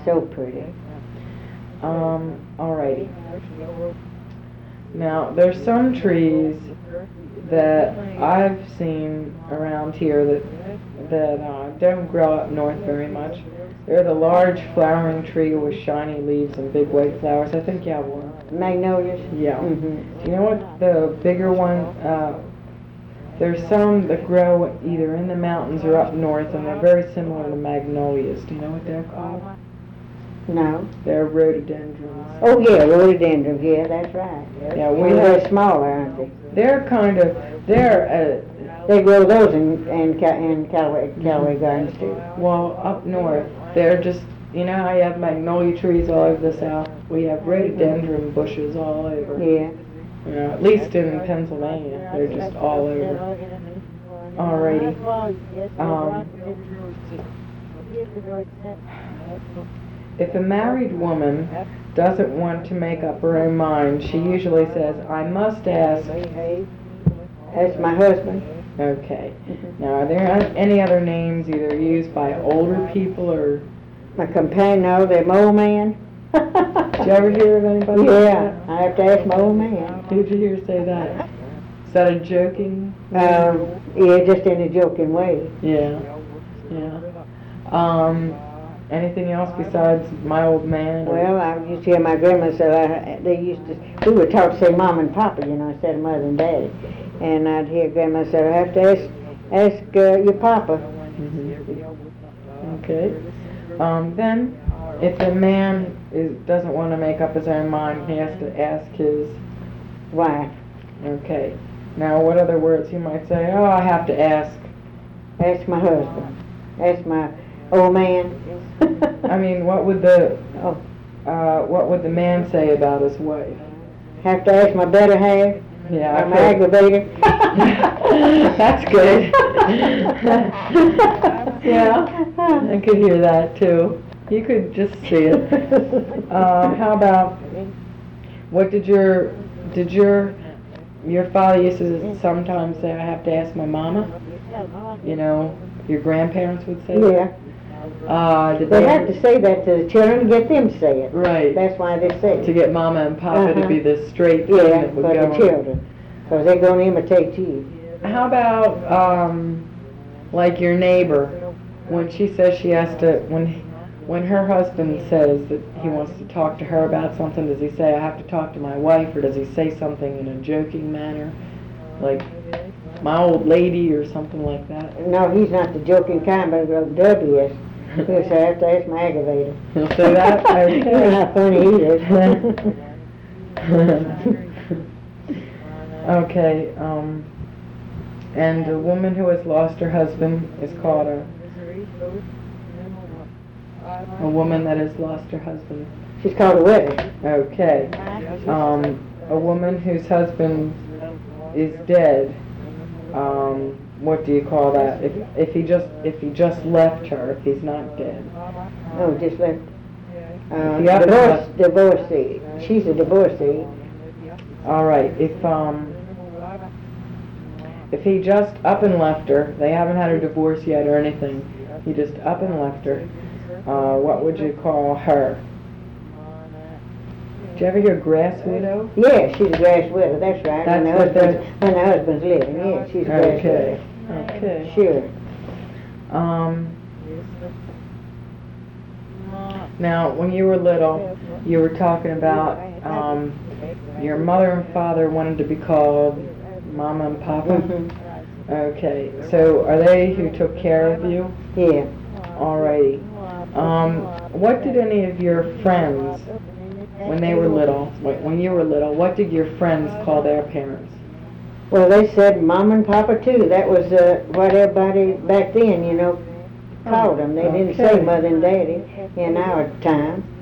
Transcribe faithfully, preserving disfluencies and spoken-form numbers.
so pretty. Um, alrighty. Now, there's some trees that I've seen around here that that uh, don't grow up north very much. They're the large flowering tree with shiny leaves and big white flowers. I think you have one. Magnolias? Yeah. Mm-hmm. Do you know what the bigger one, uh, there's some that grow either in the mountains or up north, and they're very similar to magnolias. Do you know what they're called? No. They're rhododendrons. Oh yeah, rhododendrons, yeah, that's right. Yeah, we And have, they're smaller, aren't they? they're kind of, they're, uh, They grow those in, in, Ca- in Callaway, Callaway Gardens too. well, up north, they're just, you know how you have magnolia trees all over the south? We have rhododendron bushes all over. Yeah. You know, at least in Pennsylvania, they're just all over. Alrighty. Um, if a married woman doesn't want to make up her own mind, she usually says, I must ask. That's my husband. Okay. Now, are there any other names either used by older people or... My companion, no, they're my old man. Did you ever hear of anybody like Yeah, that? I have to ask my old man. Who did you hear say that? Is that a joking? Um, yeah, just in a joking way. Yeah. Yeah. Um, anything else besides my old man? or- Well, I used to hear my grandma say, I, they used to, we were taught to say mom and papa, you know, instead of mother and daddy. And I'd hear grandma say, I have to ask, ask uh, your papa. Mhm. Okay. Um, then, if a man is, doesn't want to make up his own mind, he has to ask his Wife. Okay. Now, what other words he might say? Oh, I have to ask. Ask my husband. Ask my old man. I mean, what would the Oh, uh, what would the man say about his wife? have to ask my better half. Yeah, Or I my could- aggravator. That's good. Yeah, I could hear that too. You could just see it. Uh, how about what did your did your your father used to sometimes say, I have to ask my mama? You know, your grandparents would say that? Yeah. Uh, did They they have ever- to say that to the children to get them to say it. Right. That's why they say To it. get mama and papa to Uh-huh. be the straight thing Yeah, that would for go the on. children. Because they're going to imitate you. How about, um, like your neighbor, when she says she has to, when, when her husband says that he wants to talk to her about something, does he say, I have to talk to my wife, or does he say something in a joking manner? Like, my old lady, or something like that? No, he's not the joking kind, but the W is. He'll say, I have to ask my aggravator. He'll say that? Okay. You're not funny either. Okay, um, and a woman who has lost her husband is called a, a woman that has lost her husband. She's called a widow. Okay, um, a woman whose husband is dead, um, what do you call that? If, if he just, if he just left her, if he's not dead. Oh, just left. Uh, Yeah, divorce, divorcee. She's a divorcee. All right, if, um, if he just up and left her, they haven't had a divorce yet or anything, he just up and left her, uh, what would you call her? Did you ever hear grass widow? Yeah, she's a grass widow, that's right. That's when, the what husband's, when the husband's living, yeah, she's a grass Okay, widow. okay. Sure. Um, now, when you were little, you were talking about, um, your mother and father wanted to be called Mama and Papa? Mhm. Okay, so are they who took care of you? Yeah. Alrighty. Um, what did any of your friends, when they were little, when when you were little, what did your friends call their parents? Well, they said Mom and Papa too. That was uh, what everybody back then, you know, called them. They didn't say Okay. Mother and Daddy in our time.